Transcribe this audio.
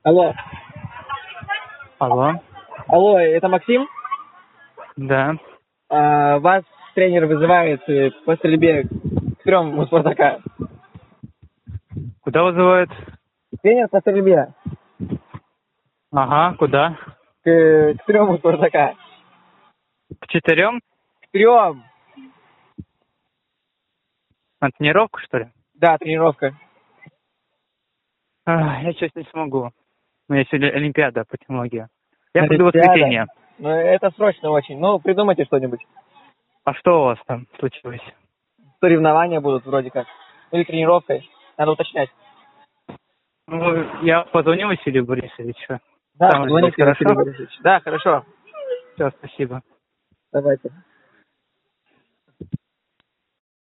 Алло. Алло, Алло, это Максим? да. Вас тренер вызывает по стрельбе к трем у Спартака. Куда вызывают? Тренер по стрельбе Ага, куда? к трем у Спартака. К 4? К трем. На тренировку, что ли? Да, тренировка. Я сейчас не смогу. У меня сегодня Олимпиада по технологии. Я приду в Олимпиада? воскресенье. Ну, это срочно очень. Ну, придумайте что-нибудь. А что у вас там случилось? Соревнования будут вроде как. Или тренировкой. Надо уточнять. Ну, я позвоню Василию Борисовичу. Да, Там позвоните хорошо? Василию Борисовичу. Да, хорошо. Все, спасибо. Давайте.